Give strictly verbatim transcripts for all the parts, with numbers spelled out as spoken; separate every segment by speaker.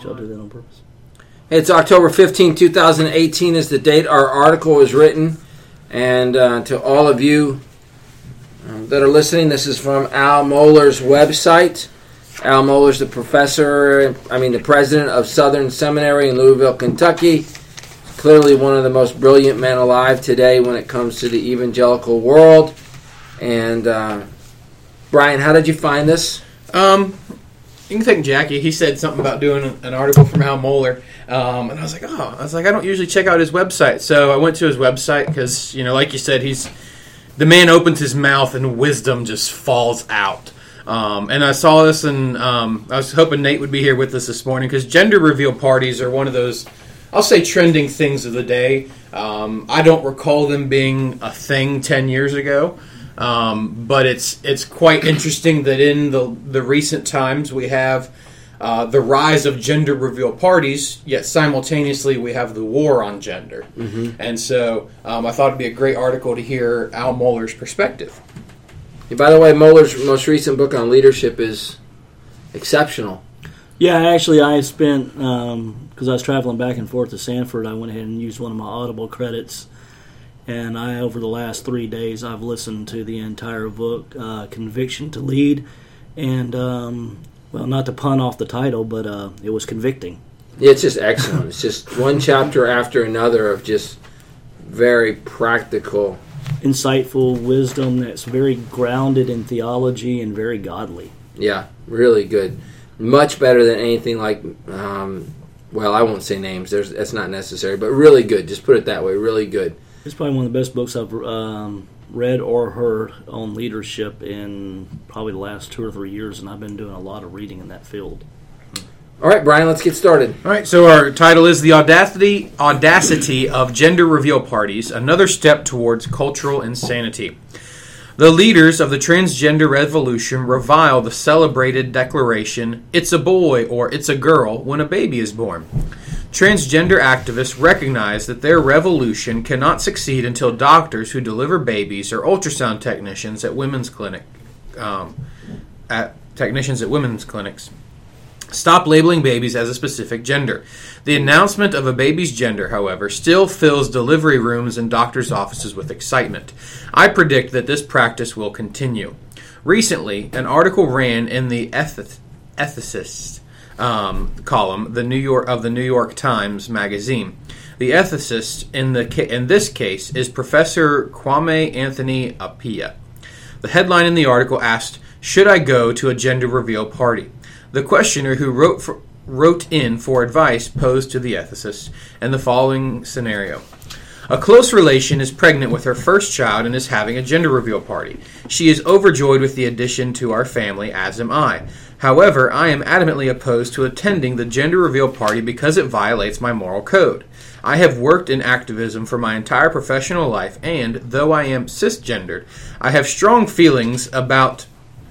Speaker 1: I'll do that on purpose.
Speaker 2: It's October fifteenth, twenty eighteen is the date our article is written. And uh, to all of you um, that are listening, this is from Al Mohler's website. Al Mohler's the professor, I mean the president of Southern Seminary in Louisville, Kentucky. Clearly one of the most brilliant men alive today when it comes to the evangelical world. And uh, Brian, how did you find this?
Speaker 3: Um, you can thank Jackie. He said something about doing an article from Al Mohler, um, and I was like, oh, I was like, I don't usually check out his website, so I went to his website because, you know, like you said, he's the man opens his mouth and wisdom just falls out. Um, and I saw this, and um, I was hoping Nate would be here with us this morning because gender reveal parties are one of those, I'll say, trending things of the day. Um, I don't recall them being a thing ten years ago. Um, but it's it's quite interesting that in the the recent times we have uh, the rise of gender reveal parties, yet simultaneously we have the war on gender. Mm-hmm. And so um, I thought it'd be a great article to hear Al Mohler's perspective.
Speaker 2: Yeah, by the way, Mohler's most recent book on leadership is exceptional.
Speaker 1: Yeah, actually I spent, because um, I was traveling back and forth to Sanford, I went ahead and used one of my Audible credits. And I, over the last three days, I've listened to the entire book, uh, Conviction to Lead. And, um, well, not to pun off the title, but uh, it was convicting.
Speaker 2: Yeah, it's just excellent. It's just one chapter after another of just very practical,
Speaker 1: insightful wisdom that's very grounded in theology and very godly.
Speaker 2: Yeah, really good. Much better than anything like, um, well, I won't say names. There's, that's not necessary, but really good. Just put it that way, really good.
Speaker 1: It's probably one of the best books I've um, read or heard on leadership in probably the last two or three years, and I've been doing a lot of reading in that field.
Speaker 2: All right, Brian, let's get started.
Speaker 3: All right, so our title is The Audacity, Audacity of Gender Reveal Parties, Another Step Towards Cultural Insanity. The leaders of the transgender revolution revile the celebrated declaration, "It's a boy" or "It's a girl" when a baby is born. Transgender activists recognize that their revolution cannot succeed until doctors who deliver babies or ultrasound technicians at women's clinic, um, at technicians at women's clinics stop labeling babies as a specific gender. The announcement of a baby's gender, however, still fills delivery rooms and doctors' offices with excitement. I predict that this practice will continue. Recently, an article ran in the Eth- Ethicist Um, column, the New York of the New York Times Magazine. The ethicist in the ca- in this case is Professor Kwame Anthony Appiah. The headline in the article asked, "Should I go to a gender reveal party?" The questioner who wrote for, wrote in for advice posed to the ethicist in the following scenario. A close relation is pregnant with her first child and is having a gender reveal party. She is overjoyed with the addition to our family, as am I. However, I am adamantly opposed to attending the gender reveal party because it violates my moral code. I have worked in activism for my entire professional life, and, though I am cisgendered, I have strong feelings about...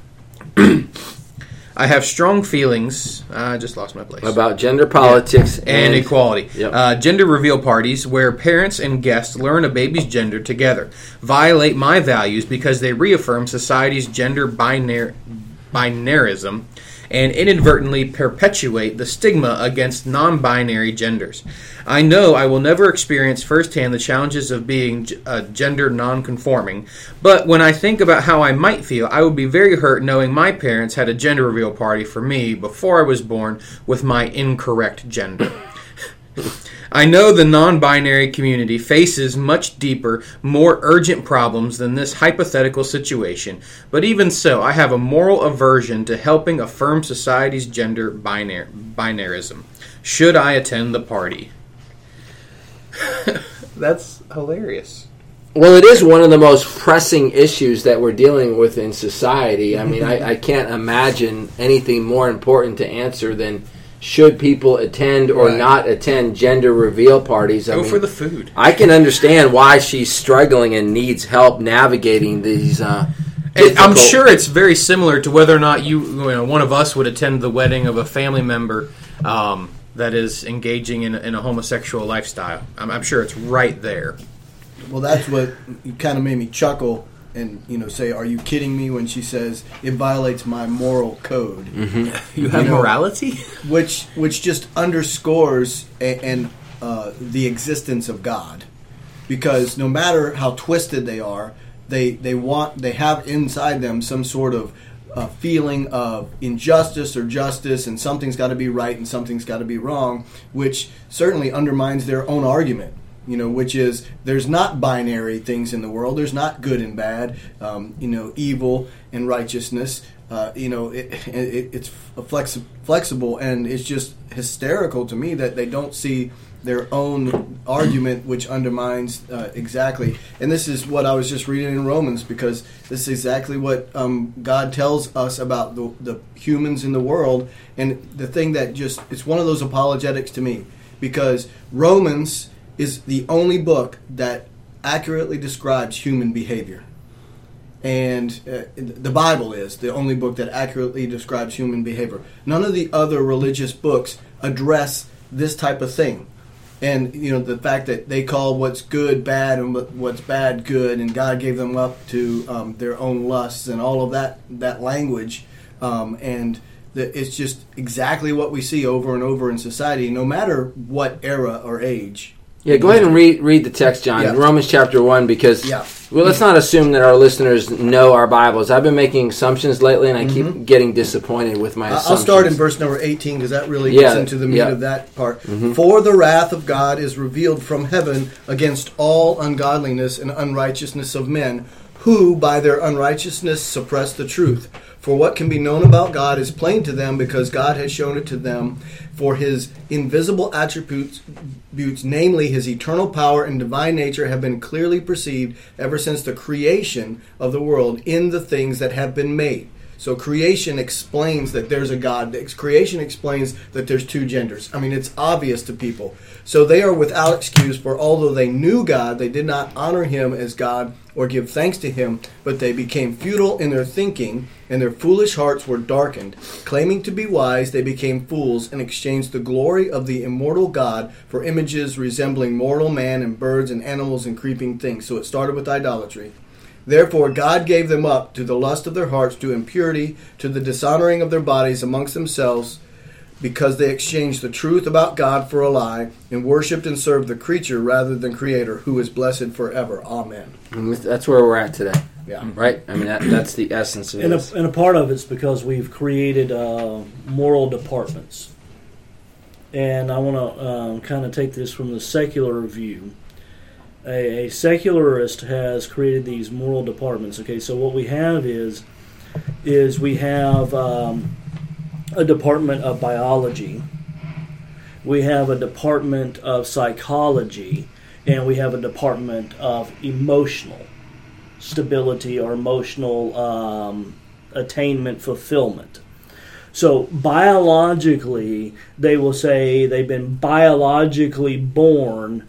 Speaker 3: I have strong feelings... I just lost my place.
Speaker 2: About gender politics
Speaker 3: yeah. and, and equality.
Speaker 2: Yep.
Speaker 3: Uh, gender reveal parties, where parents and guests learn a baby's gender together, violate my values because they reaffirm society's gender binar- binarism and inadvertently perpetuate the stigma against non-binary genders. I know I will never experience firsthand the challenges of being uh, gender non-conforming, but when I think about how I might feel, I would be very hurt knowing my parents had a gender reveal party for me before I was born with my incorrect gender. I know the non-binary community faces much deeper, more urgent problems than this hypothetical situation, but even so, I have a moral aversion to helping affirm society's gender binar- binarism. Should I attend the party? That's hilarious.
Speaker 2: Well, it is one of the most pressing issues that we're dealing with in society. I mean, I, I can't imagine anything more important to answer than should people attend or right. not attend gender reveal parties. I
Speaker 3: Go
Speaker 2: mean,
Speaker 3: for the food.
Speaker 2: I can understand why she's struggling and needs help navigating these uh,
Speaker 3: I'm sure it's very similar to whether or not you, you know, one of us would attend the wedding of a family member um, that is engaging in, in a homosexual lifestyle. I'm, I'm sure it's right there.
Speaker 4: Well, that's what kind of made me chuckle and you know say, "Are you kidding me?" when she says it violates my moral code.
Speaker 3: Mm-hmm. You have you know, morality,
Speaker 4: which which just underscores a, and uh, the existence of God, because no matter how twisted they are, they they want they have inside them some sort of uh, feeling of injustice or justice, and something's got to be right and something's got to be wrong, which certainly undermines their own argument. You know, which is there's not binary things in the world. There's not good and bad. Um, you know, evil and righteousness. Uh, you know, it, it, it's flexi- flexible, and it's just hysterical to me that they don't see their own argument, which undermines uh, exactly. And this is what I was just reading in Romans, because this is exactly what um, God tells us about the, the humans in the world. And the thing that just, it's one of those apologetics to me, because Romans is the only book that accurately describes human behavior. And uh, the Bible is the only book that accurately describes human behavior. None of the other religious books address this type of thing. And, you know, the fact that they call what's good bad and what's bad good, and God gave them up to um, their own lusts and all of that, that language. Um, and the, it's just exactly what we see over and over in society, no matter what era or age.
Speaker 2: Yeah, go ahead and read read the text, John, yeah. Romans chapter one, because
Speaker 4: yeah.
Speaker 2: well, let's not assume that our listeners know our Bibles. I've been making assumptions lately, and I mm-hmm. keep getting disappointed with my assumptions.
Speaker 4: I'll start in verse number eighteen, because that really gets yeah, into the meat yeah. of that part. Mm-hmm. For the wrath of God is revealed from heaven against all ungodliness and unrighteousness of men, who by their unrighteousness suppress the truth. For what can be known about God is plain to them, because God has shown it to them. For his invisible attributes, namely his eternal power and divine nature, have been clearly perceived ever since the creation of the world in the things that have been made. So creation explains that there's a God. Creation explains that there's two genders. I mean, it's obvious to people. So they are without excuse, for although they knew God, they did not honor him as God or give thanks to him, but they became futile in their thinking, and their foolish hearts were darkened. Claiming to be wise, they became fools and exchanged the glory of the immortal God for images resembling mortal man and birds and animals and creeping things. So it started with idolatry. Therefore God gave them up to the lust of their hearts, to impurity, to the dishonoring of their bodies amongst themselves, because they exchanged the truth about God for a lie, and worshipped and served the creature rather than Creator, who is blessed forever. Amen.
Speaker 2: And that's where we're at today.
Speaker 4: Yeah.
Speaker 2: Right? I mean, that, that's the essence of
Speaker 1: and
Speaker 2: this.
Speaker 1: A, and a part of it's because we've created uh, moral departments. And I want to um, kind of take this from the secular view. A, a secularist has created these moral departments. Okay, so what we have is, is we have um, a department of biology, we have a department of psychology, and we have a department of emotional stability or emotional um, attainment, fulfillment. So biologically, they will say they've been biologically born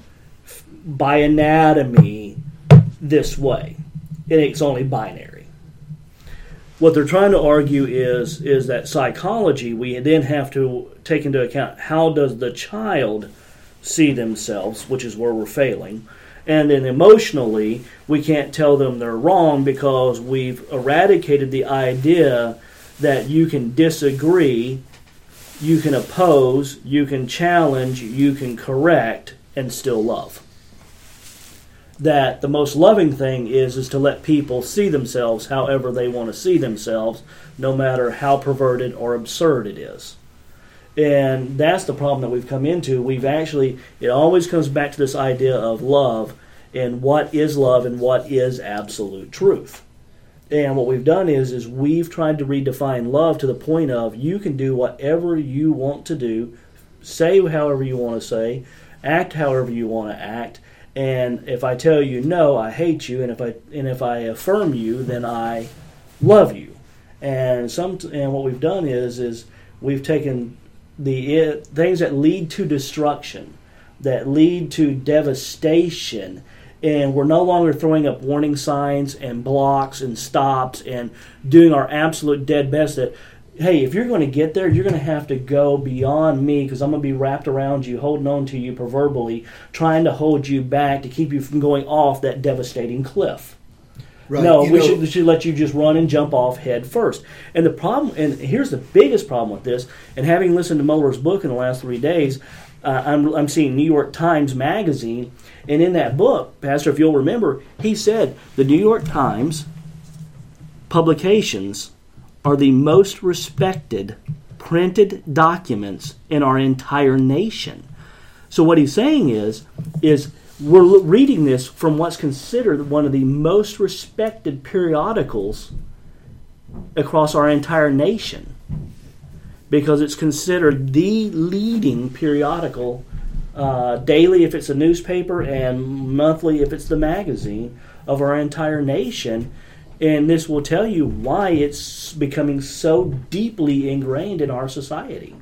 Speaker 1: by anatomy this way, and it's only binary. What they're trying to argue is is that psychology, we then have to take into account how does the child see themselves, which is where we're failing. And then emotionally, we can't tell them they're wrong, because we've eradicated the idea that you can disagree, you can oppose, you can challenge, you can correct, and still love. That the most loving thing is is to let people see themselves however they want to see themselves, no matter how perverted or absurd it is. And that's the problem that we've come into. We've actually, it always comes back to this idea of love and what is love and what is absolute truth. And what we've done is, is we've tried to redefine love to the point of you can do whatever you want to do, say however you want to say, act however you want to act, and if I tell you no, I hate you, and if I and if I affirm you, then I love you. And some and what we've done is is we've taken the it, things that lead to destruction, that lead to devastation, and we're no longer throwing up warning signs and blocks and stops and doing our absolute dead best that, hey, if you're going to get there, you're going to have to go beyond me, because I'm going to be wrapped around you, holding on to you proverbially, trying to hold you back to keep you from going off that devastating cliff.
Speaker 4: Right.
Speaker 1: No,
Speaker 4: You
Speaker 1: we
Speaker 4: know-
Speaker 1: should, we should let you just run and jump off head first. And the problem, and here's the biggest problem with this, and having listened to Muller's book in the last three days, uh, I'm, I'm seeing New York Times Magazine, and in that book, Pastor, if you'll remember, he said the New York Times publications are the most respected printed documents in our entire nation. So what he's saying is, is we're l- reading this from what's considered one of the most respected periodicals across our entire nation, because it's considered the leading periodical, uh, daily if it's a newspaper and monthly if it's the magazine of our entire nation. And this will tell you why it's becoming so deeply ingrained in our society.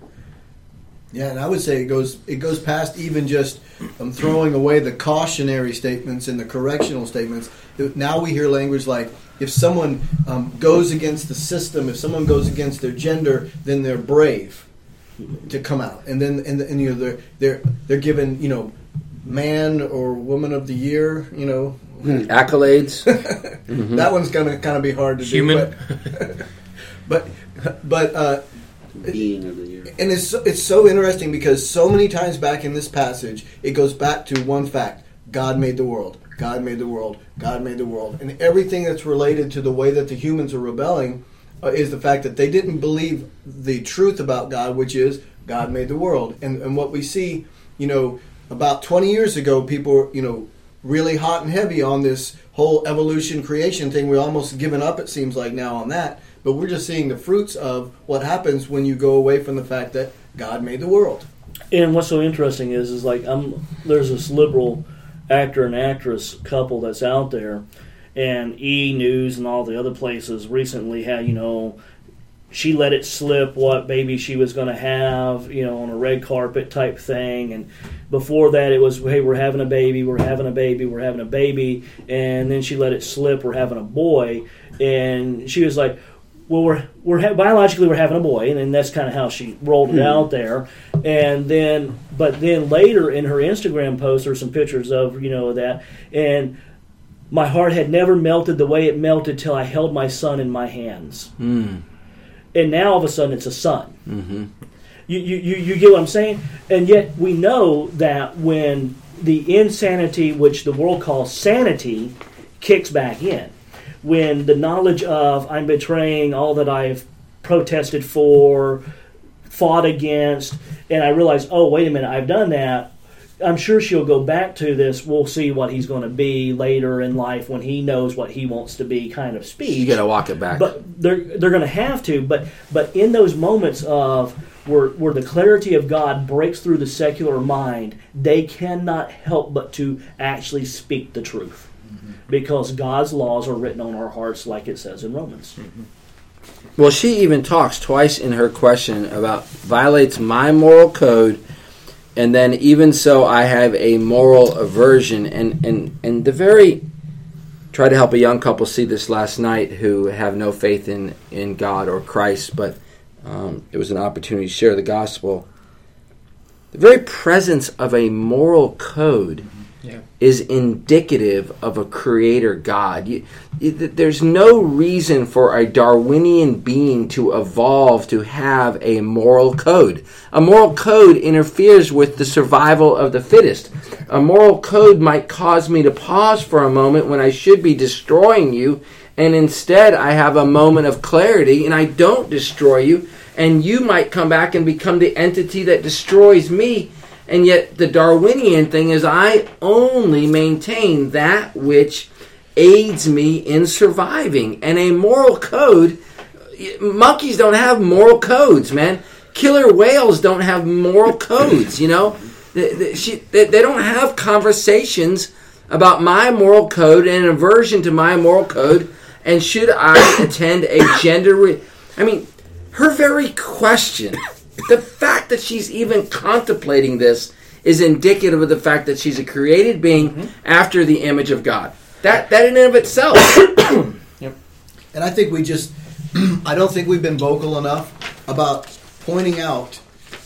Speaker 4: Yeah, and I would say it goes it goes past even just um, throwing away the cautionary statements and the correctional statements. Now we hear language like, if someone um, goes against the system, if someone goes against their gender, then they're brave to come out. And then and, and you know they're they're they're given, you know, man or woman of the year, you know,
Speaker 2: accolades. Mm-hmm.
Speaker 4: That one's gonna kind of be hard to
Speaker 3: Human.
Speaker 4: do. But but but. Uh,
Speaker 5: Being of the year.
Speaker 4: And it's so, it's so interesting because so many times back in this passage, it goes back to one fact: God made the world. God made the world. God made the world. And everything that's related to the way that the humans are rebelling uh, is the fact that they didn't believe the truth about God, which is God made the world. And and what we see, you know, about twenty years ago, people were, you know, really hot and heavy on this whole evolution creation thing. We're almost given up, it seems like, now on that. But we're just seeing the fruits of what happens when you go away from the fact that God made the world.
Speaker 1: And what's so interesting is, is like I'm there's this liberal actor and actress couple that's out there, and E! News and all the other places recently had, you know, she let it slip what baby she was going to have, you know, on a red carpet type thing. And before that it was, hey, we're having a baby, we're having a baby, we're having a baby. And then she let it slip, we're having a boy. And she was like, well, we're we're ha- biologically we're having a boy, and then that's kind of how she rolled it mm. out there. And then, but then later in her Instagram post, there's some pictures of, you know, that, and my heart had never melted the way it melted till I held my son in my hands.
Speaker 2: Mm.
Speaker 1: And now all of a sudden it's a son.
Speaker 2: Mm-hmm.
Speaker 1: You, you you you get what I'm saying? And yet we know that when the insanity, which the world calls sanity, kicks back in, when the knowledge of I'm betraying all that I've protested for, fought against, and I realize, oh, wait a minute, I've done that, I'm sure she'll go back to this, we'll see what he's going to be later in life when he knows what he wants to be kind of speech.
Speaker 2: You got to walk it back.
Speaker 1: But they're they're going to have to, but but in those moments of where where the clarity of God breaks through the secular mind, they cannot help but to actually speak the truth. Because God's laws are written on our hearts, like it says in Romans.
Speaker 2: Mm-hmm. Well, she even talks twice in her question about violates my moral code, and then even so I have a moral aversion. And, and, and the very, tried to help a young couple see this last night who have no faith in, in God or Christ, but um, it was an opportunity to share the gospel. The very presence of a moral code Yeah. is indicative of a creator God. You, you, there's no reason for a Darwinian being to evolve to have a moral code. A moral code interferes with the survival of the fittest. A moral code might cause me to pause for a moment when I should be destroying you, and instead I have a moment of clarity and I don't destroy you, and you might come back and become the entity that destroys me. And yet the Darwinian thing is I only maintain that which aids me in surviving. And a moral code, monkeys don't have moral codes, man. Killer whales don't have moral codes, you know. They, they, she, they, they don't have conversations about my moral code and an aversion to my moral code. And should I attend a gender... Re- I mean, her very question... The fact that she's even contemplating this is indicative of the fact that she's a created being mm-hmm. after the image of God. That that in and of itself.
Speaker 3: Yep.
Speaker 4: And I think we just, I don't think we've been vocal enough about pointing out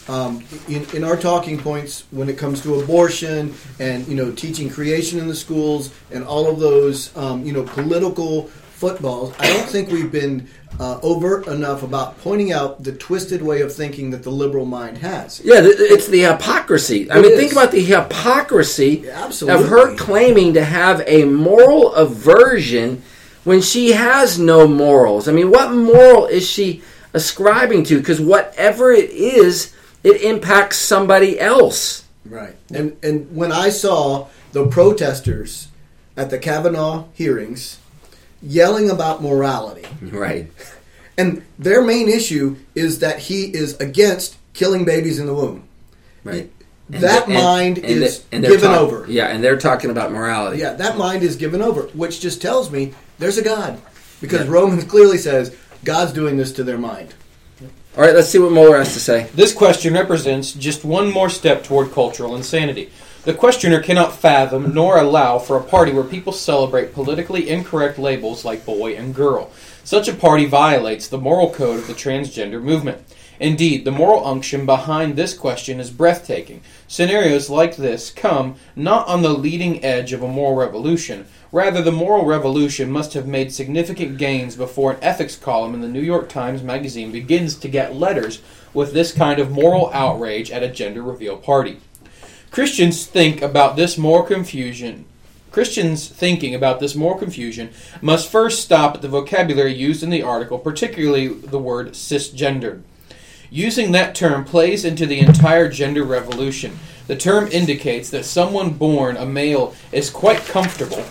Speaker 4: Um, in, in our talking points, when it comes to abortion and you know teaching creation in the schools and all of those um, you know political footballs, I don't think we've been uh, overt enough about pointing out the twisted way of thinking that the liberal mind has.
Speaker 2: Yeah, it's the hypocrisy. I
Speaker 4: It
Speaker 2: mean,
Speaker 4: is.
Speaker 2: think about the hypocrisy
Speaker 4: Yeah, absolutely.
Speaker 2: of her claiming to have a moral aversion when she has no morals. I mean, what moral is she ascribing to? Because whatever it is, it impacts somebody else.
Speaker 4: Right. And and when I saw the protesters at the Kavanaugh hearings yelling about morality,
Speaker 2: Right.
Speaker 4: and their main issue is that he is against killing babies in the womb.
Speaker 2: Right.
Speaker 4: That
Speaker 2: And-
Speaker 4: mind
Speaker 2: and-
Speaker 4: is
Speaker 2: and they're
Speaker 4: given
Speaker 2: talk-
Speaker 4: over.
Speaker 2: Yeah, and they're talking about morality.
Speaker 4: Yeah, that mind is given over, which just tells me there's a God. Because
Speaker 2: Yeah.
Speaker 4: Romans clearly says God's doing this to their mind.
Speaker 2: All right, let's see what Mueller has to say.
Speaker 3: This question represents just one more step toward cultural insanity. The questioner cannot fathom nor allow for a party where people celebrate politically incorrect labels like boy and girl. Such a party violates the moral code of the transgender movement. Indeed, the moral unction behind this question is breathtaking. Scenarios like this come not on the leading edge of a moral revolution. Rather, the moral revolution must have made significant gains before an ethics column in the New York Times Magazine begins to get letters with this kind of moral outrage at a gender reveal party. Christians think about this moral confusion. Christians thinking about this moral confusion must first stop at the vocabulary used in the article, particularly the word cisgendered. Using that term plays into the entire gender revolution. The term indicates that someone born a male is quite comfortable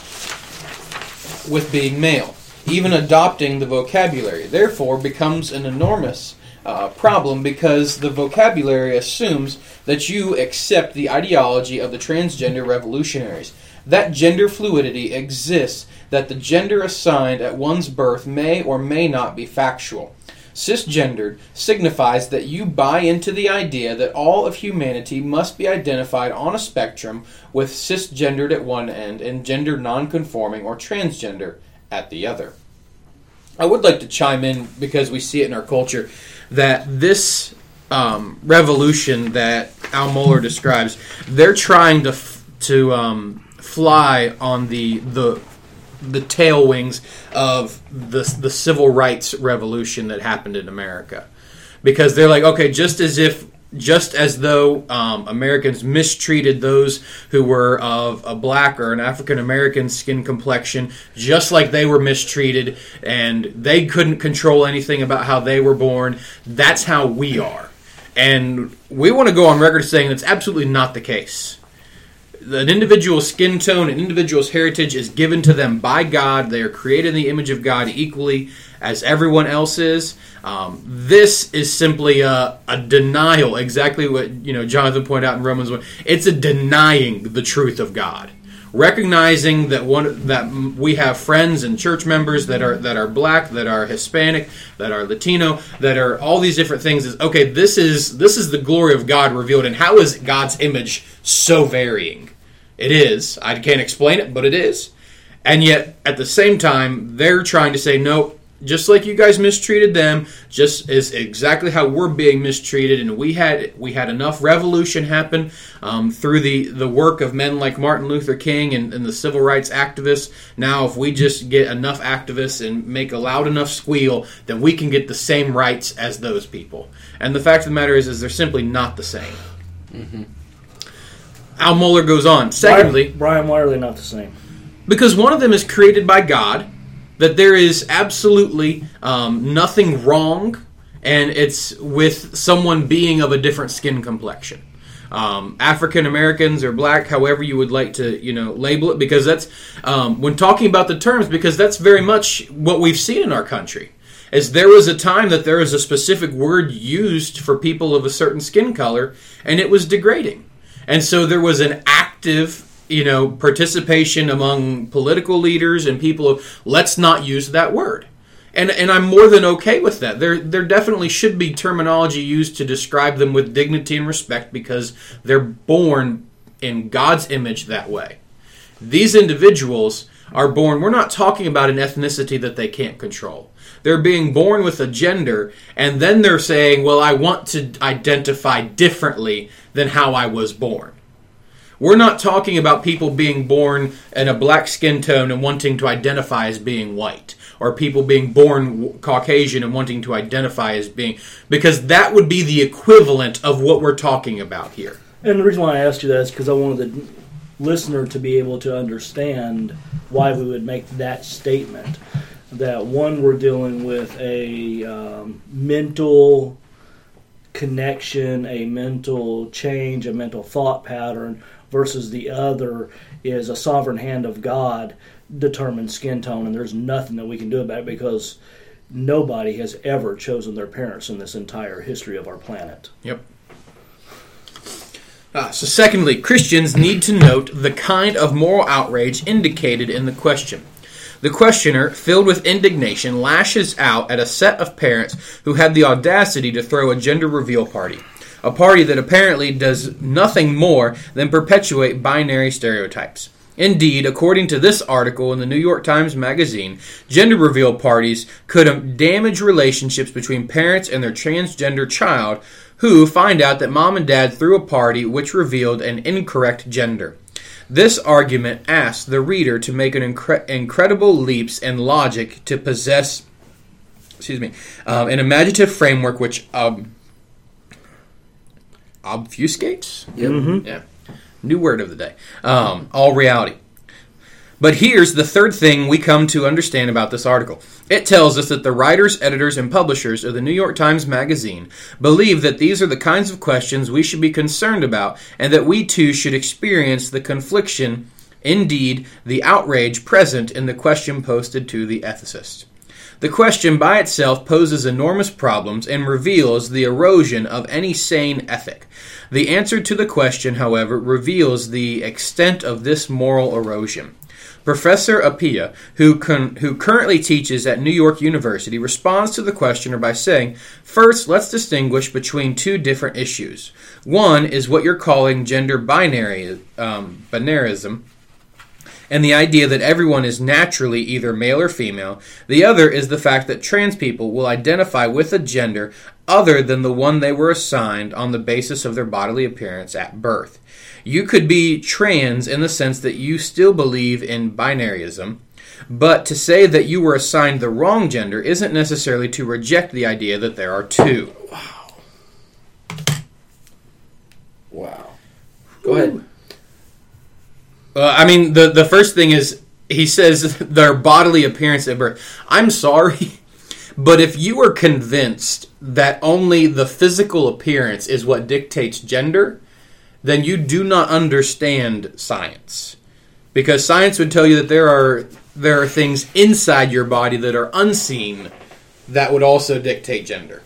Speaker 3: with being male. Even adopting the vocabulary, therefore, becomes an enormous uh, problem because the vocabulary assumes that you accept the ideology of the transgender revolutionaries. That gender fluidity exists, that the gender assigned at one's birth may or may not be factual. Cisgendered signifies that you buy into the idea that all of humanity must be identified on a spectrum with cisgendered at one end and gender nonconforming or transgender at the other. I would like to chime in, because we see it in our culture, that this um, revolution that Al Mohler describes, they're trying to f- to um, fly on the the the tail wings of the the civil rights revolution that happened in America, because they're like, okay, just as if just as though um, Americans mistreated those who were of a black or an African American skin complexion, just like they were mistreated and they couldn't control anything about how they were born, that's how we are. And we want to go on record saying that's absolutely not the case. An individual's skin tone, an individual's heritage is given to them by God. They are created in the image of God equally as everyone else is. Um, this is simply a, a denial, exactly what you know Jonathan pointed out in Romans one. It's a denying the truth of God. Recognizing that one that we have friends and church members that are that are black, that are Hispanic, that are Latino, that are all these different things. Is okay. This is this is the glory of God revealed, and how is God's image so varying? It is. I can't explain it, but it is. And yet, at the same time, they're trying to say, nope, just like you guys mistreated them, just is exactly how we're being mistreated. And we had we had enough revolution happen um, through the, the work of men like Martin Luther King and, and the civil rights activists. Now, if we just get enough activists and make a loud enough squeal, then we can get the same rights as those people. And the fact of the matter is, is they're simply not the same. Mm-hmm. Al Mohler goes on. Secondly,
Speaker 1: Brian, why are they not the same?
Speaker 3: Because one of them is created by God, that there is absolutely um, nothing wrong, and it's with someone being of a different skin complexion. Um, African Americans or black, however you would like to, you know, label it, because that's um, when talking about the terms, because that's very much what we've seen in our country. As there was a time that there was a specific word used for people of a certain skin color, and it was degrading. And so there was an active, you know, participation among political leaders and people of, let's not use that word. And and I'm more than okay with that. There there definitely should be terminology used to describe them with dignity and respect, because they're born in God's image that way. These individuals are born, we're not talking about an ethnicity that they can't control. They're being born with a gender, and then they're saying, well, I want to identify differently than how I was born. We're not talking about people being born in a black skin tone and wanting to identify as being white, or people being born Caucasian and wanting to identify as being... Because that would be the equivalent of what we're talking about here.
Speaker 1: And the reason why I asked you that is because I wanted the listener to be able to understand why we would make that statement. That one, we're dealing with a um, mental connection, a mental change, a mental thought pattern, versus the other is a sovereign hand of God determines skin tone, and there's nothing that we can do about it because nobody has ever chosen their parents in this entire history of our planet.
Speaker 3: Yep. Uh, so secondly, Christians need to note the kind of moral outrage indicated in the question. The questioner, filled with indignation, lashes out at a set of parents who had the audacity to throw a gender reveal party. A party that apparently does nothing more than perpetuate binary stereotypes. Indeed, according to this article in the New York Times Magazine, gender reveal parties could damage relationships between parents and their transgender child who find out that mom and dad threw a party which revealed an incorrect gender. This argument asks the reader to make an incre- incredible leaps in logic to possess, excuse me, um, an imaginative framework which um, obfuscates.
Speaker 2: Yep.
Speaker 1: Mm-hmm.
Speaker 3: Yeah, new word of the day. Um, all reality. But here's the third thing we come to understand about this article. It tells us that the writers, editors, and publishers of the New York Times Magazine believe that these are the kinds of questions we should be concerned about and that we too should experience the confliction, indeed, the outrage present in the question posted to the ethicist. The question by itself poses enormous problems and reveals the erosion of any sane ethic. The answer to the question, however, reveals the extent of this moral erosion. Professor Appiah, who con- who currently teaches at New York University, responds to the questioner by saying, first, let's distinguish between two different issues. One is what you're calling gender binary, um, binarism, and the idea that everyone is naturally either male or female. The other is the fact that trans people will identify with a gender other than the one they were assigned on the basis of their bodily appearance at birth. You could be trans in the sense that you still believe in binarism, but to say that you were assigned the wrong gender isn't necessarily to reject the idea that there are two.
Speaker 2: Wow. Wow. Go ahead.
Speaker 3: Uh, I mean, the, the first thing is, he says their bodily appearance at birth. I'm sorry, but if you are convinced that only the physical appearance is what dictates gender, then you do not understand science. Because science would tell you that there are there are things inside your body that are unseen that would also dictate gender.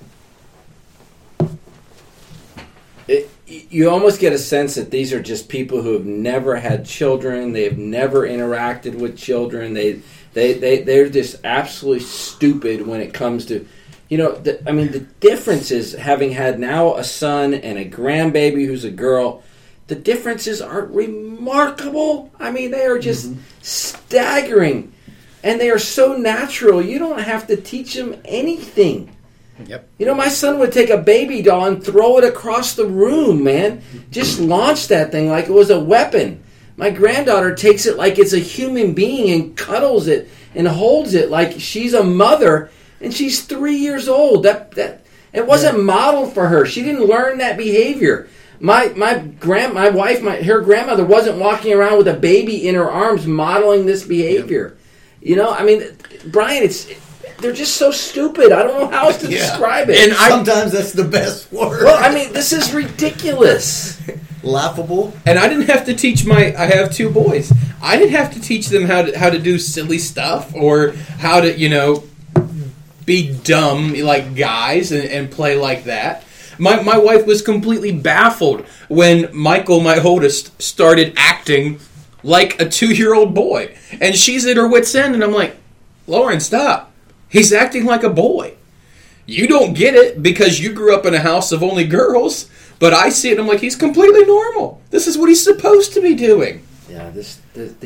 Speaker 2: It, you almost get a sense that these are just people who have never had children. They have never interacted with children. They, they, they, they're just absolutely stupid when it comes to... You know, the, I mean, the difference is having had now a son and a grandbaby who's a girl, the differences are remarkable. I mean, they are just mm-hmm. staggering. And they are so natural, you don't have to teach them anything.
Speaker 3: Yep.
Speaker 2: You know, my son would take a baby doll and throw it across the room, man. Just launch that thing like it was a weapon. My granddaughter takes it like it's a human being and cuddles it and holds it like she's a mother. And she's three years old. That that it wasn't yeah. modeled for her. She didn't learn that behavior. My my grand my wife my her grandmother wasn't walking around with a baby in her arms modeling this behavior. Yeah. You know, I mean, Brian, it's they're just so stupid. I don't know how else to yeah. describe it.
Speaker 4: And I, sometimes that's the best word.
Speaker 2: Well, I mean, this is ridiculous.
Speaker 4: Laughable.
Speaker 3: And I didn't have to teach my. I have two boys. I didn't have to teach them how to how to do silly stuff or how to you know. be dumb like guys and, and play like that. My my wife was completely baffled when Michael, my oldest, started acting like a two-year-old boy. And she's at her wit's end, and I'm like, Lauren, stop. He's acting like a boy. You don't get it because you grew up in a house of only girls, but I see it and I'm like, he's completely normal. This is what he's supposed to be doing.
Speaker 2: Yeah, this the the,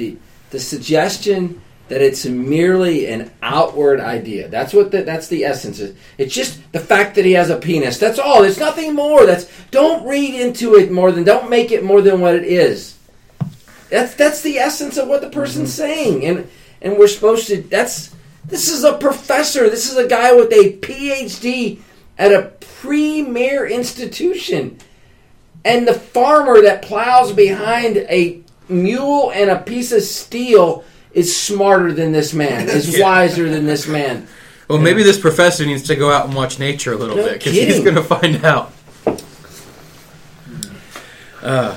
Speaker 2: the suggestion that it's merely an outward idea. That's what the, that's the essence is. It's just the fact that he has a penis. That's all. It's nothing more. That's don't read into it more than don't make it more than what it is. That's that's the essence of what the person's mm-hmm. saying, and and we're supposed to. That's this is a professor. This is a guy with a P H D at a premier institution, and the farmer that plows behind a mule and a piece of steel is smarter than this man, is yeah. wiser than this man.
Speaker 3: Well,
Speaker 2: yeah.
Speaker 3: maybe this professor needs to go out and watch nature a little
Speaker 2: no
Speaker 3: bit, because he's going to find out. Uh,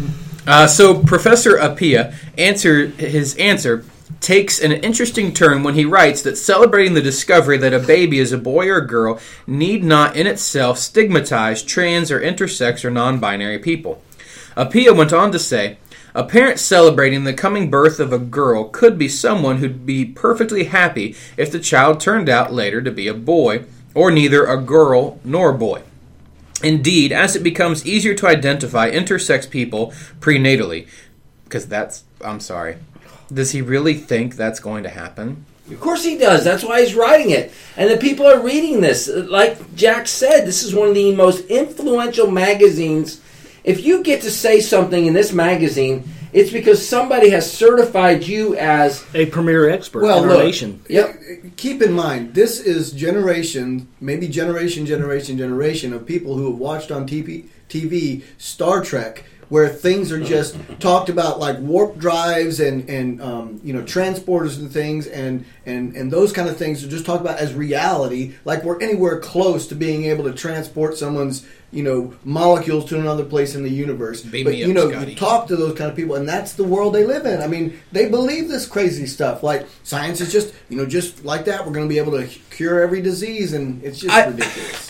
Speaker 3: uh, so Professor Appiah answer his answer takes an interesting turn when he writes that celebrating the discovery that a baby is a boy or a girl need not in itself stigmatize trans or intersex or non-binary people. Appiah went on to say, a parent celebrating the coming birth of a girl could be someone who'd be perfectly happy if the child turned out later to be a boy, or neither a girl nor a boy. Indeed, as it becomes easier to identify intersex people prenatally, because that's, I'm sorry, does he really think that's going to happen?
Speaker 2: Of course he does. That's why he's writing it. And the people are reading this. Like Jack said, this is one of the most influential magazines. If you get to say something in this magazine, it's because somebody has certified you as
Speaker 1: a premier expert
Speaker 4: well,
Speaker 1: in
Speaker 4: look,
Speaker 1: our nation.
Speaker 2: Yep.
Speaker 4: Keep in mind, this is generation, maybe generation, generation, generation of people who have watched on T V, T V Star Trek, where things are just talked about like warp drives and, and um, you know, transporters and things, and, and, and those kind of things are just talked about as reality, like we're anywhere close to being able to transport someone's, you know, molecules to another place in the universe.
Speaker 3: Beam
Speaker 4: but,
Speaker 3: me up,
Speaker 4: you know,
Speaker 3: Scotty.
Speaker 4: you talk to those kind of people, and that's the world they live in. I mean, they believe this crazy stuff. Like, science is just, you know, just like that, we're going to be able to cure every disease, and it's just
Speaker 3: I,
Speaker 4: ridiculous.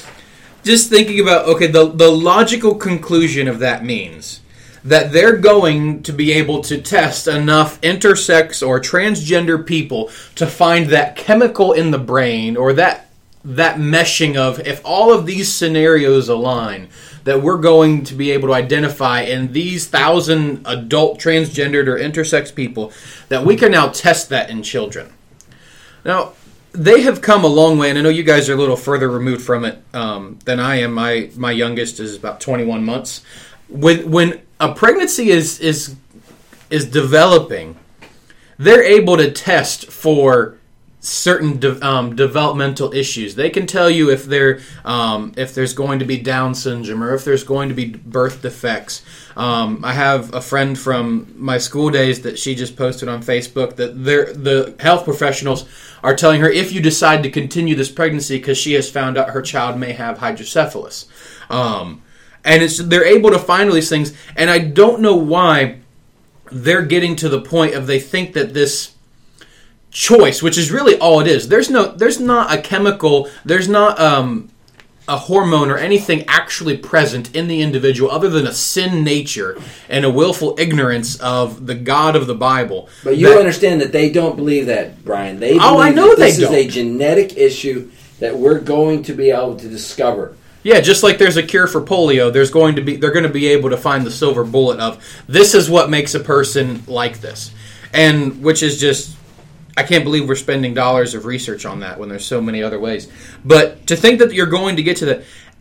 Speaker 3: Just thinking about, okay, the, the logical conclusion of that means that they're going to be able to test enough intersex or transgender people to find that chemical in the brain, or that that meshing of, if all of these scenarios align, that we're going to be able to identify in these thousand adult transgendered or intersex people, that we can now test that in children. Now, they have come a long way, and I know you guys are a little further removed from it um, than I am. My my youngest is about twenty-one months. When when a pregnancy is is is developing, they're able to test for certain de- um, developmental issues. They can tell you if there um, if there's going to be Down syndrome, or if there's going to be birth defects. Um, I have a friend from my school days that she just posted on Facebook that the health professionals are telling her, if you decide to continue this pregnancy, because she has found out her child may have hydrocephalus. Um, and it's they're able to find all these things, and I don't know why they're getting to the point of they think that this choice, which is really all it is. There's no, there's not a chemical, there's not um, a hormone or anything actually present in the individual other than a sin nature and a willful ignorance of the God of the Bible.
Speaker 2: But you
Speaker 3: that,
Speaker 2: understand that they don't believe that, Brian. They believe
Speaker 3: oh, I know
Speaker 2: that
Speaker 3: they
Speaker 2: this
Speaker 3: don't.
Speaker 2: is a genetic issue that we're going to be able to discover.
Speaker 3: Yeah, just like there's a cure for polio, there's going to be they're going to be able to find the silver bullet of this is what makes a person like this, and which is just. I can't believe we're spending dollars of research on that when there's so many other ways. But to think that you're going to get to that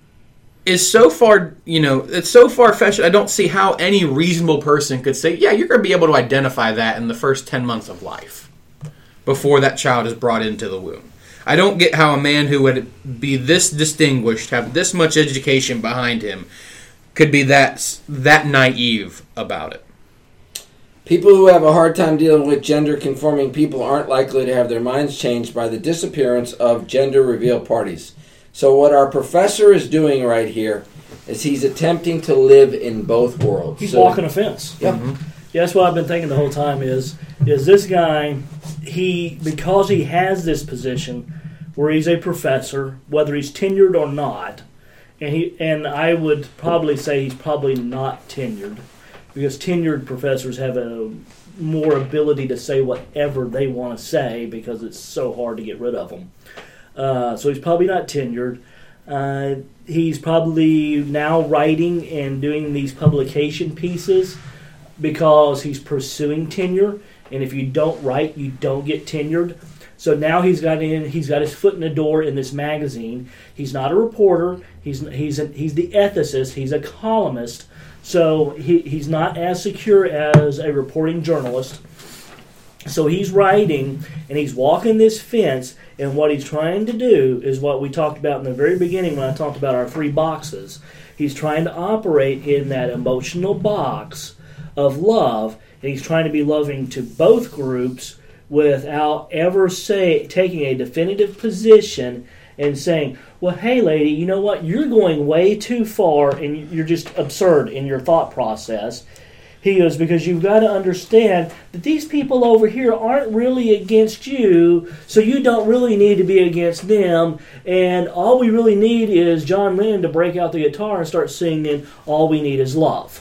Speaker 3: is so far, you know, it's so far-fetched. I don't see how any reasonable person could say, yeah, you're going to be able to identify that in the first ten months of life before that child is brought into the womb. I don't get how a man who would be this distinguished, have this much education behind him, could be that that naive about it.
Speaker 2: People who have a hard time dealing with gender-conforming people aren't likely to have their minds changed by the disappearance of gender reveal parties. So what our professor is doing right here is he's attempting to live in both worlds.
Speaker 1: He's
Speaker 2: so,
Speaker 1: walking a fence.
Speaker 2: Yep.
Speaker 1: Mm-hmm. Yeah, that's what I've been thinking the whole time is, is this guy, he because he has this position where he's a professor, whether he's tenured or not, and he and I would probably say he's probably not tenured, because tenured professors have a more ability to say whatever they want to say because it's so hard to get rid of them. Uh, so he's probably not tenured. Uh, he's probably now writing and doing these publication pieces because he's pursuing tenure, and if you don't write, you don't get tenured. So now he's got in. He's got his foot in the door in this magazine. He's not a reporter. He's he's a, he's the ethicist. He's a columnist. So he he's not as secure as a reporting journalist. So he's writing and he's walking this fence. And what he's trying to do is what we talked about in the very beginning when I talked about our three boxes. He's trying to operate in that emotional box of love, and he's trying to be loving to both groups without ever say taking a definitive position and saying, well, hey, lady, you know what? You're going way too far, and you're just absurd in your thought process. He goes, because you've got to understand that these people over here aren't really against you, so you don't really need to be against them. And all we really need is John Lennon to break out the guitar and start singing, All We Need Is Love.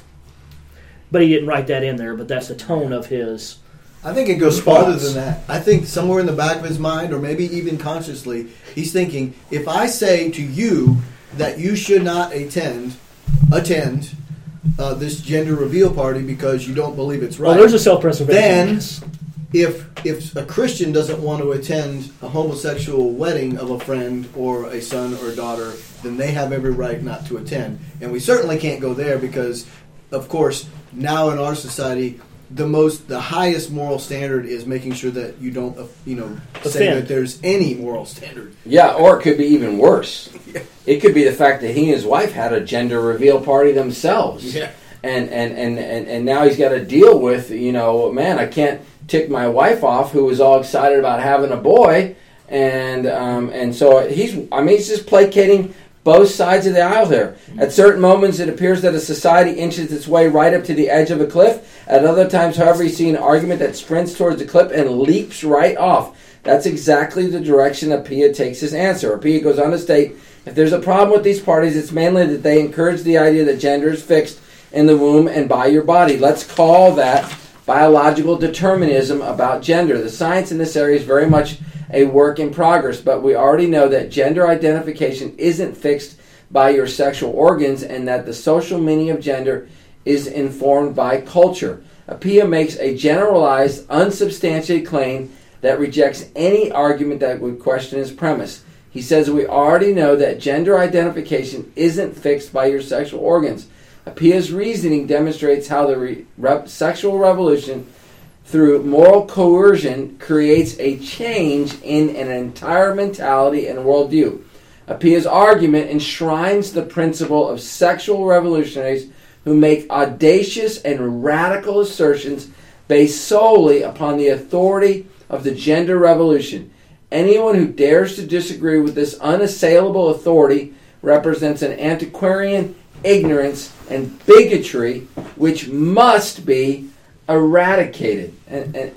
Speaker 1: But he didn't write that in there, but that's the tone of his
Speaker 4: I think it goes
Speaker 1: response.
Speaker 4: farther than that. I think somewhere in the back of his mind, or maybe even consciously, he's thinking, if I say to you that you should not attend, attend, Uh, this gender reveal party because you don't believe it's right.
Speaker 1: Well, there's a self-preservation.
Speaker 4: Then, if if a Christian doesn't want to attend a homosexual wedding of a friend or a son or a daughter, then they have every right not to attend. And we certainly can't go there because, of course, now in our society, the most, the highest moral standard is making sure that you don't, uh, you know, say
Speaker 1: Offend.
Speaker 4: that there's any moral standard.
Speaker 2: Yeah, or it could be even worse. It could be the fact that he and his wife had a gender reveal party themselves.
Speaker 4: Yeah.
Speaker 2: And, and, and, and, and now he's got to deal with, you know, man, I can't tick my wife off who was all excited about having a boy. And um, and so he's, I mean, he's just placating both sides of the aisle there. At certain moments, it appears that a society inches its way right up to the edge of a cliff. At other times, however, you see an argument that sprints towards the cliff and leaps right off. That's exactly the direction Appiah takes his answer. Appiah goes on to state, if there's a problem with these parties, it's mainly that they encourage the idea that gender is fixed in the womb and by your body. Let's call that biological determinism about gender. The science in this area is very much a work in progress, but we already know that gender identification isn't fixed by your sexual organs and that the social meaning of gender is informed by culture. Appiah makes a generalized, unsubstantiated claim that rejects any argument that would question his premise. He says we already know that gender identification isn't fixed by your sexual organs. Appiah's reasoning demonstrates how the re- re- sexual revolution through moral coercion creates a change in an entire mentality and worldview. Appiah's argument enshrines the principle of sexual revolutionaries who make audacious and radical assertions based solely upon the authority of the gender revolution. Anyone who dares to disagree with this unassailable authority represents an antiquarian ignorance and bigotry which must be eradicated. And, and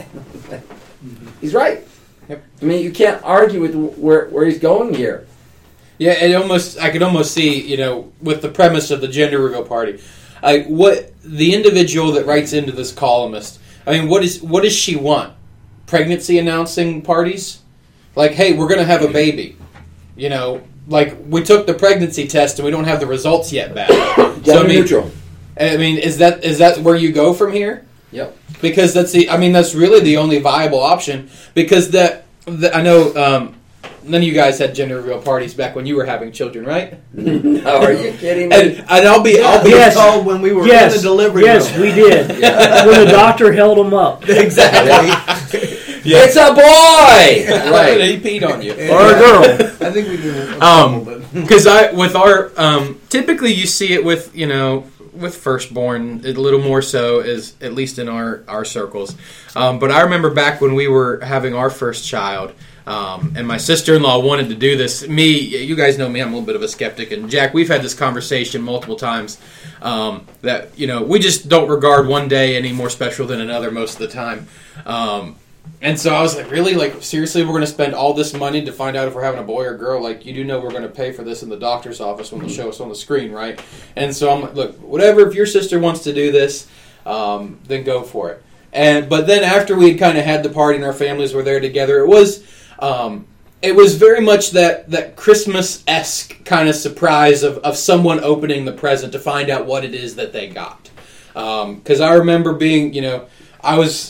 Speaker 2: he's right.
Speaker 3: Yep.
Speaker 2: I mean, you can't argue with where, where he's going here.
Speaker 3: Yeah, it almost I could almost see, you know, with the premise of the gender reveal party, like what the individual that writes into this columnist. I mean, what is what does she want? Pregnancy announcing parties? Like, hey, we're going to have a baby. You know, like we took the pregnancy test and we don't have the results yet back.
Speaker 2: Gender
Speaker 3: so, I mean,
Speaker 2: neutral.
Speaker 3: I mean, is that is that where you go from here?
Speaker 2: Yep.
Speaker 3: Because that's the. I mean, that's really the only viable option. Because that, that I know um, none of you guys had gender reveal parties back when you were having children, right?
Speaker 2: No, are you kidding me?
Speaker 3: And, and I'll be.
Speaker 4: Yeah,
Speaker 3: I'll be.
Speaker 1: Yes.
Speaker 4: called when we were
Speaker 1: Yes,
Speaker 4: in the delivery
Speaker 1: yes,
Speaker 4: room.
Speaker 1: we did. When the doctor held him up.
Speaker 4: Exactly.
Speaker 3: Yeah.
Speaker 2: It's a boy!
Speaker 3: Right. He peed on you.
Speaker 1: Or a girl.
Speaker 4: I think we do. a
Speaker 3: Um,
Speaker 4: couple, but-
Speaker 3: Because I, with our, um, typically you see it with, you know, with firstborn, a little more so, is at least in our, our circles. Um, but I remember back when we were having our first child, um, and my sister-in-law wanted to do this. Me, you guys know me, I'm a little bit of a skeptic. And Jack, we've had this conversation multiple times um, that, you know, we just don't regard one day any more special than another most of the time. Um, and so I was like, really? Like, seriously, we're going to spend all this money to find out if we're having a boy or girl? Like, you do know we're going to pay for this in the doctor's office when they'll show us on the screen, right? And so I'm like, look, whatever, if your sister wants to do this, um, then go for it. And But then after we had kind of had the party and our families were there together, it was... Um, it was very much that, that Christmas-esque kind of surprise of, of someone opening the present to find out what it is that they got. Because um, I remember being, you know, I was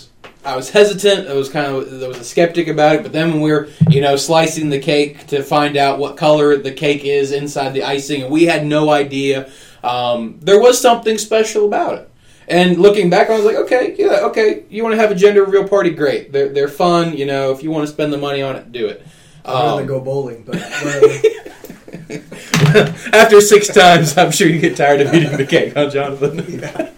Speaker 3: I was hesitant. I was kind of there was a skeptic about it. But then when we were, you know, slicing the cake to find out what color the cake is inside the icing, and we had no idea, um, there was something special about it. And looking back, I was like, okay, yeah, okay. You want to have a gender reveal party? Great. They're they're fun. You know, if you want to spend the money on it, do it.
Speaker 4: I'd rather
Speaker 3: Um,
Speaker 4: go bowling, but whatever.
Speaker 3: After six times, I'm sure you get tired of eating the cake, huh, Jonathan?
Speaker 4: Yeah.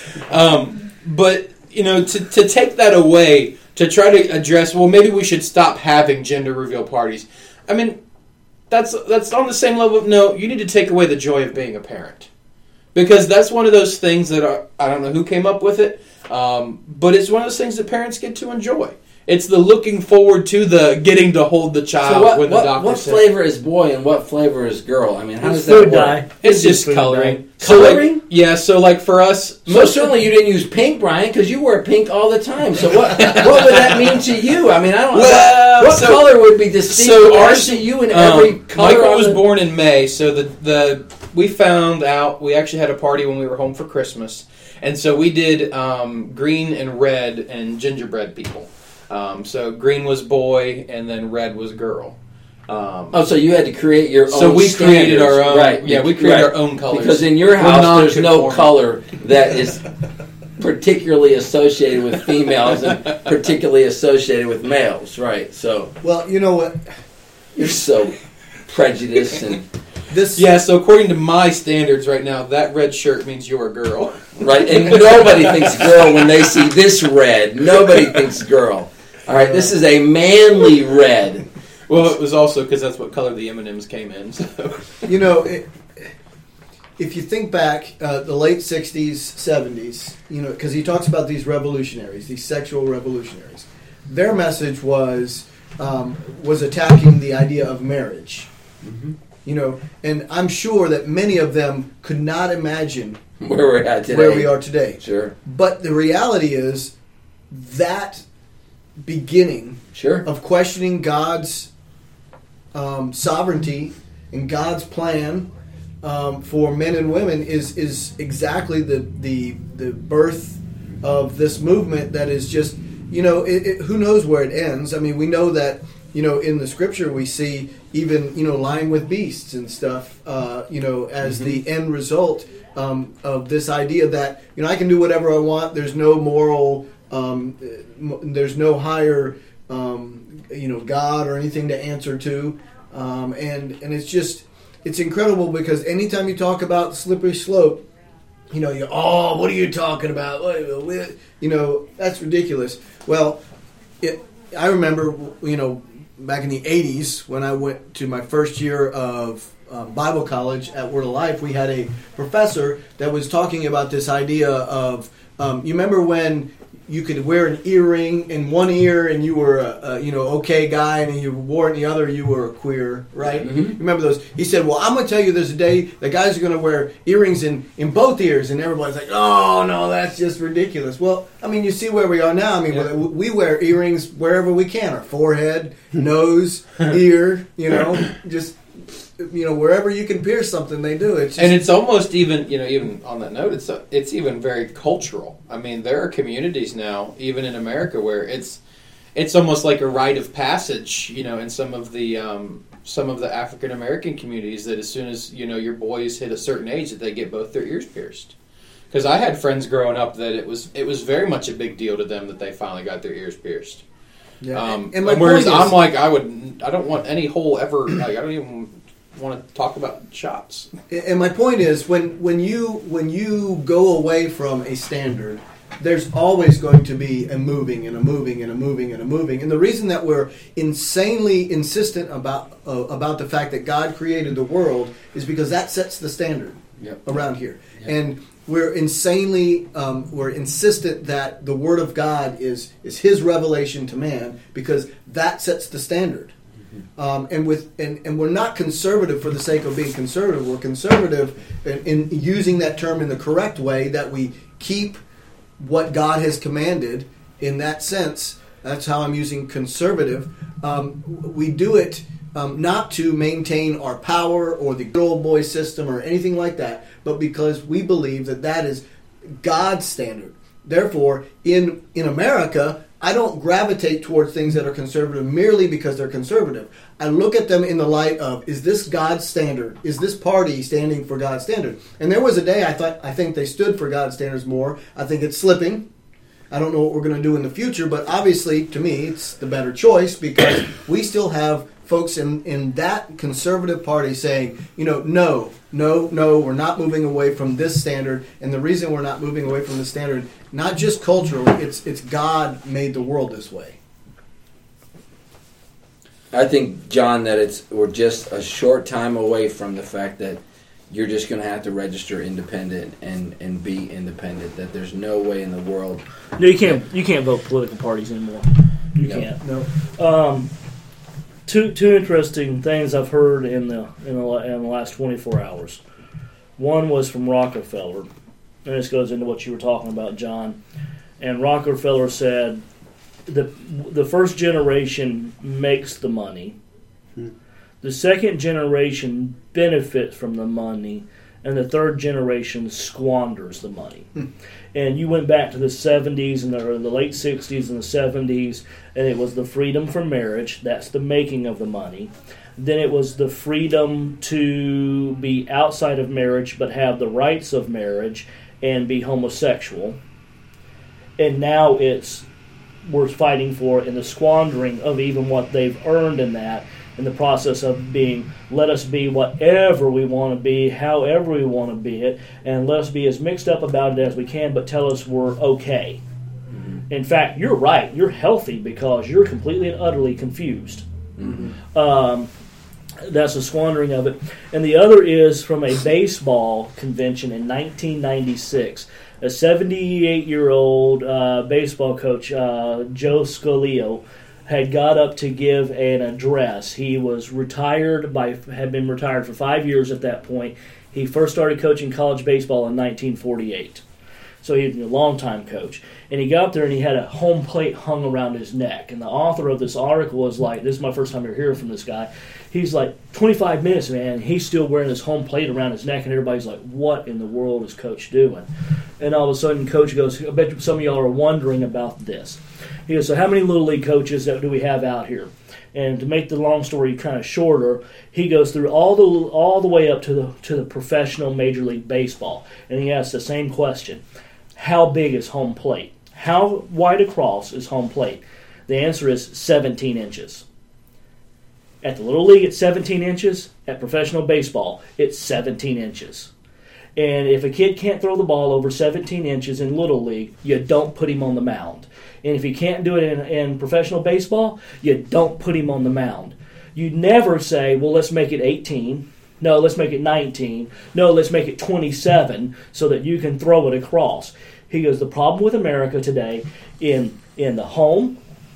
Speaker 3: Um, but, you know, to, to take that away, to try to address, well, maybe we should stop having gender reveal parties. I mean, that's that's on the same level of, no, you need to take away the joy of being a parent. Because that's one of those things that are, I don't know who came up with it, um, but it's one of those things that parents get to enjoy. It's the looking forward to the getting to hold the child
Speaker 2: So what,
Speaker 3: when the
Speaker 2: what,
Speaker 3: doctor
Speaker 2: what
Speaker 3: says.
Speaker 2: flavor is boy and what flavor is girl? I mean, how
Speaker 1: It's
Speaker 2: does that
Speaker 1: food
Speaker 2: work?
Speaker 1: dye.
Speaker 3: It's just
Speaker 1: food
Speaker 3: coloring.
Speaker 1: dye.
Speaker 3: So, like,
Speaker 2: Coloring?
Speaker 3: yeah, so like for us,
Speaker 2: Most certainly you didn't use pink, Brian, because you wear pink all the time. So what what would that mean to you? I mean, I don't know.
Speaker 3: Well,
Speaker 2: what what
Speaker 3: so-
Speaker 2: color would be distinct
Speaker 3: so ours-
Speaker 2: to you in every
Speaker 3: Um,
Speaker 2: color?
Speaker 3: Michael
Speaker 2: on
Speaker 3: was
Speaker 2: the-
Speaker 3: born in May, so the the we found out we actually had a party when we were home for Christmas, and so we did um, green and red and gingerbread people. Um, so green was boy, and then red was girl. Um,
Speaker 2: Oh, so you had to create your
Speaker 3: So
Speaker 2: own
Speaker 3: we created
Speaker 2: standards.
Speaker 3: our own-
Speaker 2: Right.
Speaker 3: yeah, we created our own colors.
Speaker 2: Because in your
Speaker 3: We're
Speaker 2: house, there's no
Speaker 3: non-conforming.
Speaker 2: color that is particularly associated with females and particularly associated with males. Right. So
Speaker 4: Well, you know what?
Speaker 2: you're so prejudiced and
Speaker 4: This
Speaker 3: yeah, so according to my standards right now, that red shirt means you're a girl.
Speaker 2: right, and nobody thinks girl when they see this red. Nobody thinks girl. All right, this is a manly red.
Speaker 3: Well, it was also because that's what color the M and M's came in. So.
Speaker 4: You know, it, if you think back, uh, the late sixties, seventies, you know, because he talks about these revolutionaries, these sexual revolutionaries. Their message was um, was attacking the idea of marriage.
Speaker 2: Mm-hmm.
Speaker 4: You know, and I'm sure that many of them could not imagine
Speaker 2: Where we're at today.
Speaker 4: where we are today.
Speaker 2: Sure.
Speaker 4: But the reality is that beginning
Speaker 2: Sure.
Speaker 4: of questioning God's um, sovereignty and God's plan um, for men and women is is exactly the the the birth of this movement that is just, you know, it, it, who knows where it ends. I mean, we know that, you know, in the scripture we see even, you know, lying with beasts and stuff, uh, you know, as
Speaker 2: Mm-hmm.
Speaker 4: the end result um, of this idea that, you know, I can do whatever I want. There's no moral, um, there's no higher, um, you know, God or anything to answer to. Um, and, and it's just, it's incredible because anytime you talk about slippery slope, you know, you oh, what are you talking about? You know, that's ridiculous. Well, it, I remember, you know, back in the eighties when I went to my first year of um, Bible college at Word of Life, we had a professor that was talking about this idea of, um, you remember when you could wear an earring in one ear and you were a, a you know okay guy, and then you wore it in the other, you were a queer, right?
Speaker 2: Mm-hmm.
Speaker 4: Remember those? He said, well, I'm going to tell you there's a day that guys are going to wear earrings in, in both ears, and everybody's like, oh, no, that's just ridiculous. Well, I mean, you see where we are now. I mean,
Speaker 3: Yeah.
Speaker 4: we wear earrings wherever we can, our forehead, nose, ear, you know, just, you know, wherever you can pierce something, they do. It's just,
Speaker 3: And it's almost even, you know, even on that note, it's a, it's even very cultural. I mean, there are communities now, even in America, where it's it's almost like a rite of passage, you know, in some of the um, some of the African American communities, that as soon as, you know, your boys hit a certain age, that they get both their ears pierced. Because I had friends growing up that it was it was very much a big deal to them that they finally got their ears pierced.
Speaker 4: yeah.
Speaker 3: Um,
Speaker 4: and my
Speaker 3: whereas
Speaker 4: point is,
Speaker 3: I'm like, I would, I don't want any hole ever. Like, I don't even want to talk about shots.
Speaker 4: And my point is, when when you when you go away from a standard, there's always going to be a moving and a moving and a moving and a moving. And the reason that we're insanely insistent about uh, about the fact that God created the world is because that sets the standard
Speaker 2: Yep.
Speaker 4: around here.
Speaker 2: Yep.
Speaker 4: And we're insanely um, we're insistent that the Word of God is is His revelation to man, because that sets the standard. Um, and with and, and we're not conservative for the sake of being conservative. We're conservative in, in using that term in the correct way, that we keep what God has commanded in that sense. That's how I'm using conservative. Um, we do it um, not to maintain our power or the good old boy system or anything like that, but because we believe that that is God's standard. Therefore, in in America, I don't gravitate towards things that are conservative merely because they're conservative. I look at them in the light of, is this God's standard? Is this party standing for God's standard? And there was a day I thought I think they stood for God's standards more. I think it's slipping. I don't know what we're going to do in the future, but obviously, to me, it's the better choice because we still have folks in, in that conservative party saying, you know, no, no, no, we're not moving away from this standard. And the reason we're not moving away from this standard, not just culturally, it's it's God made the world this way.
Speaker 2: I think, John, that it's we're just a short time away from the fact that you're just going to have to register independent and, and be independent. That there's no way in the world.
Speaker 1: No, you can't. You can't vote political parties anymore. You
Speaker 2: No.
Speaker 1: can't. No. Um, two two interesting things I've heard in the in the la- in the last twenty-four hours. One was from Rockefeller, and this goes into what you were talking about, John. And Rockefeller said, the the first generation makes the money.
Speaker 5: Hmm.
Speaker 1: The second generation benefits from the money, and the third generation squanders the money.
Speaker 4: Hmm.
Speaker 1: And you went back to the seventies and the, or the late sixties and the seventies, and it was the freedom for marriage. That's the making of the money. Then it was the freedom to be outside of marriage but have the rights of marriage and be homosexual. And now it's we're fighting for in the squandering of even what they've earned in that, in the process of being, let us be whatever we want to be, however we want to be it, and let us be as mixed up about it as we can, but tell us we're okay. Mm-hmm. In fact, you're right. You're healthy because you're completely and utterly confused. Mm-hmm. Um, that's a squandering of it. And the other is from a baseball convention in nineteen ninety-six. A seventy-eight-year-old uh, baseball coach, uh, Joe Scolio, had got up to give an address. He was retired by had been retired for five years at that point. He first started coaching college baseball in nineteen forty-eight. So he was a long-time coach. And he got up there and he had a home plate hung around his neck. And the author of this article was like, this is my first time you're hearing from this guy. He's like, twenty-five minutes, man, and he's still wearing his home plate around his neck, and everybody's like, what in the world is Coach doing? And all of a sudden, Coach goes, I bet some of y'all are wondering about this. He goes, so how many Little League coaches do we have out here? And to make the long story kind of shorter, he goes through all the all the way up to the to the professional Major League Baseball, and he asks the same question: how big is home plate? How wide across is home plate? The answer is seventeen inches. At the Little League, it's seventeen inches. At professional baseball, it's seventeen inches. And if a kid can't throw the ball over seventeen inches in Little League, you don't put him on the mound. And if he can't do it in, in professional baseball, you don't put him on the mound. You never say, well, let's make it eighteen. No, let's make it nineteen. No, let's make it twenty-seven so that you can throw it across. He goes, the problem with America today in, in the home,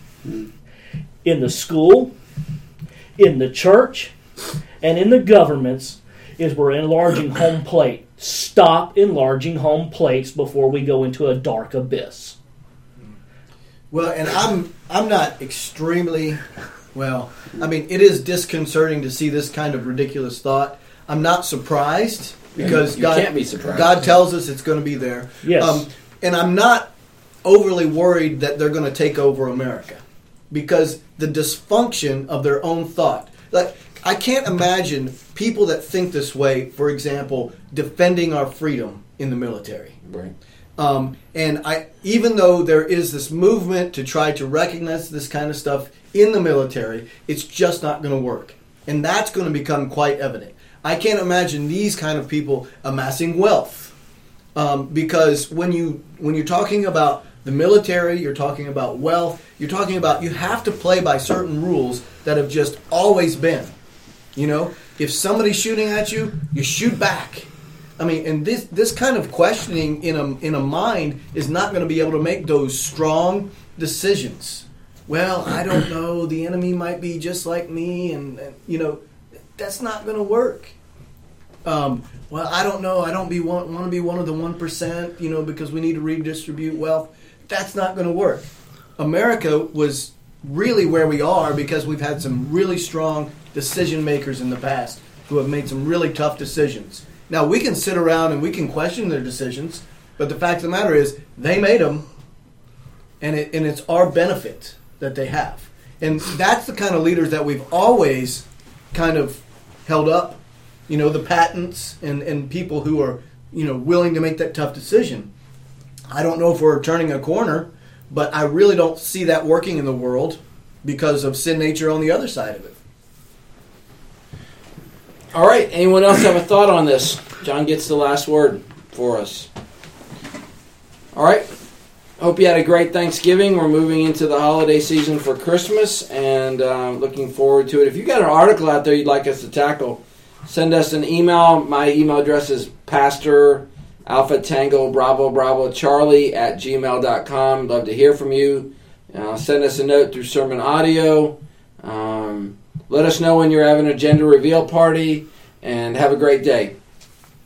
Speaker 1: in the school, in the church, and in the governments is we're enlarging home plate. Stop enlarging home plates before we go into a dark abyss.
Speaker 4: Well, and I'm I'm not extremely, well, I mean, it is disconcerting to see this kind of ridiculous thought. I'm not surprised because
Speaker 2: you
Speaker 4: God,
Speaker 2: can't be surprised.
Speaker 4: God tells us it's going to be there.
Speaker 1: Yes.
Speaker 4: Um, and I'm not overly worried that they're going to take over America because the dysfunction of their own thought. Like, I can't imagine people that think this way, for example, defending our freedom in the military.
Speaker 2: Right.
Speaker 4: Um, and I, even though there is this movement to try to recognize this kind of stuff in the military, it's just not going to work. And that's going to become quite evident. I can't imagine these kind of people amassing wealth. Um, because when, you, when you're talking about the military, you're talking about wealth, you're talking about you have to play by certain rules that have just always been. You know, if somebody's shooting at you, you shoot back. I mean, and this this kind of questioning in a in a mind is not going to be able to make those strong decisions. Well, I don't know. The enemy might be just like me, and, and you know, that's not going to work. Um, well, I don't know. I don't be want, want to be one of the one percent, you know, because we need to redistribute wealth. That's not going to work. America was really where we are because we've had some really strong decision makers in the past who have made some really tough decisions. Now, we can sit around and we can question their decisions, but the fact of the matter is they made them, and it and it's our benefit that they have. And that's the kind of leaders that we've always kind of held up. You know, the patents and, and people who are, you know, willing to make that tough decision. I don't know if we're turning a corner, but I really don't see that working in the world because of sin nature on the other side of it.
Speaker 2: All right. Anyone else have a thought on this? John gets the last word for us. All right. Hope you had a great Thanksgiving. We're moving into the holiday season for Christmas and uh, looking forward to it. If you've got an article out there you'd like us to tackle, send us an email. My email address is pastor alpha tango bravo bravo charlie at gmail dot com. Love to hear from you. Uh, send us a note through Sermon Audio. Um, let us know when you're having a gender reveal party, and have a great day.